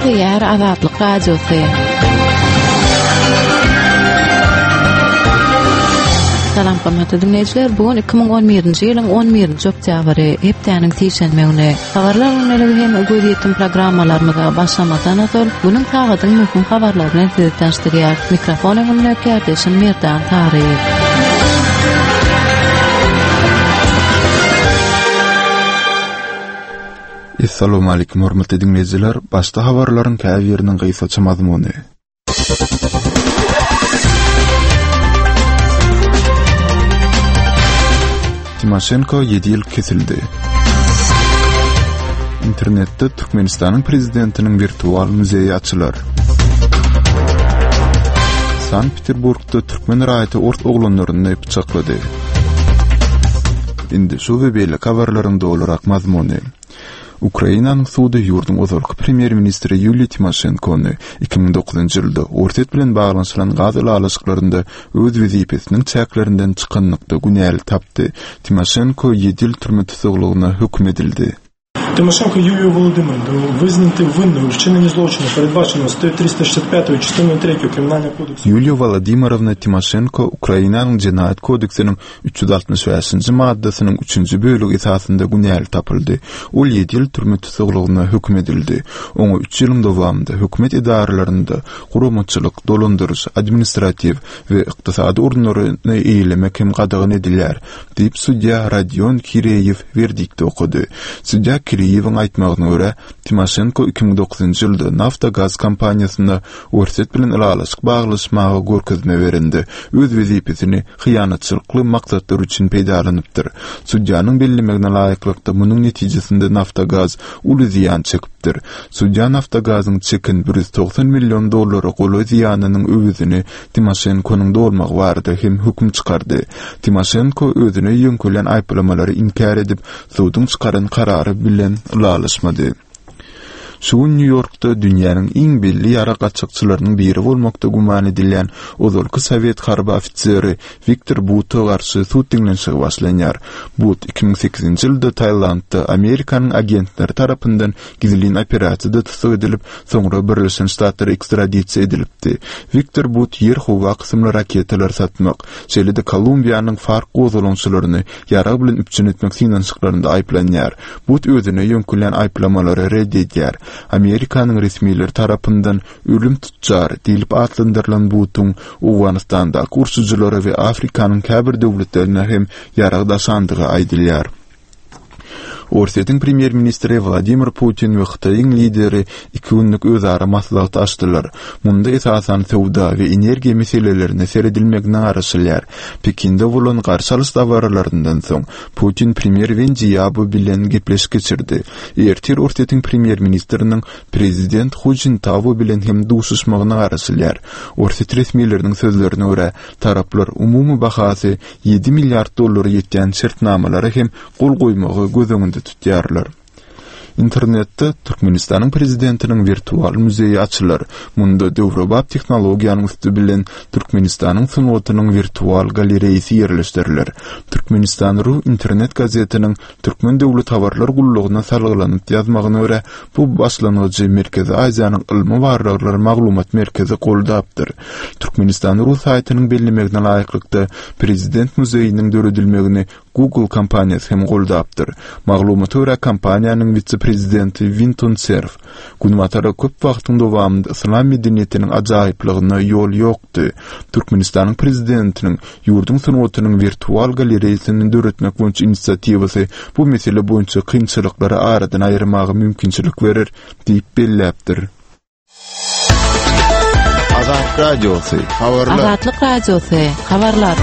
Ýer Azatlyk Radiosy. Salam hormatly dinleyijiler, bugün 2011-nji ýylyň 11-nji oktýabry, hepdeniň tişenmegine habarlaryň hem göýdýetdim programmalarymyza başlamadan öňe bunyň taýdadyň möhüm habarlaryny size tanıştyrýar. Mikrofonyň näkärdeşim Merdan Taryýew. Assalamu alaykum hormatly dinleyijiler, başda habarlaryň käbiriniň gysgaça mazmuny. Timoshenko 7 yıl kesildi. İnternette Türkmenistan'ın prezidentinin virtual müzeyi açılar. Sankt-Peterburg'da Türkmen raýaty ort oglanlaryny bıçaklady. Indi şu we beýle habarlaryň dolarak mazmuny. Ukrainanyň suwdy ýurdun ozalky premier ministri Yuliy Timoshenkony 2009-njy ýylda ortet bilen baglanyşylan gaz alaşyklarynda öz wezipesiniň çäklerinden çykannykda günäli tapdy. Timoshenko 7 ýyl türme tutuklugyna hüküm edildi. Тимошенко Юлію Володимирівну визнати винною у вчиненні злочину, передбаченого статтею 365 частиною 3 Кримінального кодексу. Юлія Володимировна Timoshenko Ukrainanyň Jinayet kodeksiniň 365-nji maddasynyň 3-nji bölegi esasında günäli tapyldy. Ol 7 ýyl türme tutuklugyna hüküm edildi. Oňa 3 ýylyň dowamında hökümet idaralarynda guramaçylyk, dolandyrys, administrativ we ykdysady urunlaryny eýlemek hem gadagyn edilýär, diýip sudya Radion Kireýew verdikde okudy. Sudya Kireýewiň aýtmagyna görä, Timoshenko 2009-njy ýylda Naftogaz kompaniýasyna orset bilen alaşyk baglaşmagy görkezme berindi. Öz wezipesini hyýanatçylykly maksatlar üçin peýdalanypdyr. Sudýanyň bellemegine laýyklykda munyň netijesinde Naftogaz uly ziýan çekipdir. Sudya Naftogazyň çekin $190 million goly ziýanynyň öwüzini Timoshenkonyň dolmagy bardy hem hüküm çykardy. Timoshenko özüne ýönkelen aýplamalary inkar edip, suwdyň çykaran karary bilen ulalaşmady. Şu New York'ta dünýäniň iň belli ýara gaçakçylarynyň biri bolmakda guman edilýän ozalky Sowet harby ofiseri Viktor But'a garşy suw diňlenşigi başlanýar. But 2008-nji ýylda Taýlandda Amerikanyň agentleri tarapyndan gizlin operasiýada tutuk edilip, soňra Birleşen Ştatlara ekstradisiýa edilipdi. Viktor But ýer howa kysymly raketalar satmak, şeýle-de Kolumbiýanyň farkly ozalonçylaryny ýara bilen üpçün etmek synançyklarynda aýplanýar. But özüne ýönkelen aýplamalary reddedýär. Amerikanyň resmiýetleri tarapyndan ölüm tutjar diýilip atlandyrylan But'un Awganistanda kursucylary we Afrikanyň käbir döwletlerine hem ýaragdaşandygy aýdylýar. Orset'in premier ministri Vladimir Putin we Xitoyň lideri 2 günlük özara maslahat açdylar. Munda esasan sowda we energiýa meselelerini seredilmegine garaşylýar. Pekinde bolan garşalyş dawarlaryndan soň Putin premier Wenjiabu bilen gepleşik geçirdi. Ertir Orset'in premier ministriniň prezident Hu Jintao bilen hem duşuşmagyna garaşylýar. Orset resmiýetleriniň sözlerine görä, taraplar umumy bahasy $7 milliard ýetýän şertnamalary hem gol goýmagy göz öňünde tutýarlar. İnternette Türkmenistanyň prezidentiniň virtual müzeyi açylar. Munda döwrebap tehnologiýanyň üstü bilen Türkmenistanyň sunuwatynyň virtual galereýasy ýerleşdirilir. Türkmenistan.ru internet gazetiniň Türkmen döwlet habarlar gullugyna salgylanyp ýazmagyna görä, bu başlangyjy Merkezi Aziýanyň ilmi barraglary maglumat merkezi goldapdyr. Türkmenistan.ru saýtynyň bellemegine laýyklykda prezident müzeyiniň döredilmegini Google kompaniýasy hem goldapdyr. Maglumata görä kompaniýanyň vice-prezidenti Winton Cerf günwatara köp wagtyň dowamında islam medeniýetiniň ajaýyplygyna ýol ýokdy. Türkmenistanyň prezidentiniň ýurdun sunuwatynyň virtual galereýasyny döretmek boýunça inisiatiwasy bu mesele boýunça kynçylyklary aradan aýyrmagy mümkinçilik berer diýip belläpdir. Azat Radiosy habarlar. Azatlyk Radiosy habarlar.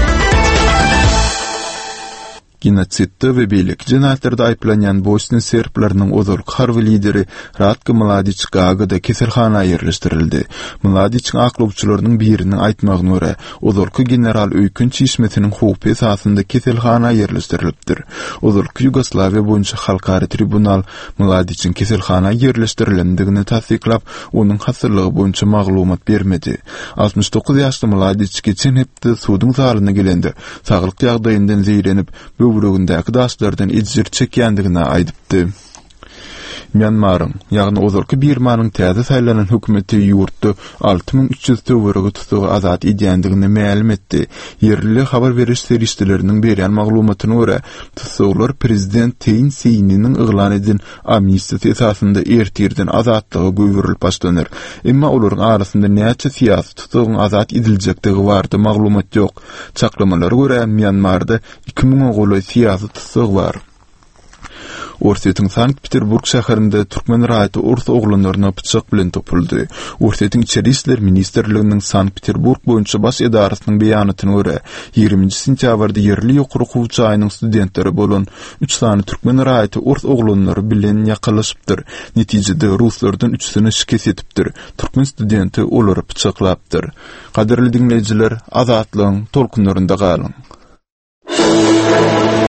Genotsidde we beýleki jinaýatlerde aýplanýan Bosniýa serblarynyň ozalky harby lideri Ratko Mladić Gagada keselhana ýerleşdirildi. Mladićiň aklawçylarynyň biriniň aýtmagyna görä, ozalky general öýkün çeşmesiniň hukmy esasında keselhana ýerleşdirilipdir. Ozalky Ýugoslawiýa boýunça halkary tribunal Mladićiň keselhana ýerleşdirilendigini tasdiklap, onuň hasyrlygy boýunça maglumat bermedi. 69 ýaşly Mladić geçen hepde suwdyň zalyna gelende saglyk ýagdaýyndan zeýrenip böwregindäki daşlardan ejir çekýändigine aýdypdy. Myanmar'ın, ýagny ozalky Birmanyň täze saýlanan hökümeti ýurtda 6300 töwerege tutugy azat edýändigini ma'lum etdi. Yerli habar beriş serişçileriniň berýän maglumatyna görä, tutuglar prezident Thein Seininiň yglan edilýän amnistiýa esasynda ertirden azatlygy göwürilip başlanýar. Emma olaryň arasynda näçe siýasy tutugyň azat ediljekdigi bardy maglumat ýok. Çaklamalara görä Myanmarda 2000 goly siýasy tutug bar. Orset'in Sankt-Peterburg şäherinde Türkmen raýaty urs oglanlaryna pyçak bilen topuldy. Orset'in içeri işler ministerliginiň Sankt-Peterburg boýunça baş edarasynyň beýanatyna görä, 20-nji sentýabrda yerli ýokary okuw çaýynyň studentleri bolan 3 sany Türkmen raýaty urs oglanlary bilen ýakalaşypdyr. Netijede ruslardan 3-sini şikes etipdir. Türkmen studenti olary pyçaklapdyr. Kaderli dinleýijiler, azatlygyň tolkunlarynda galyň.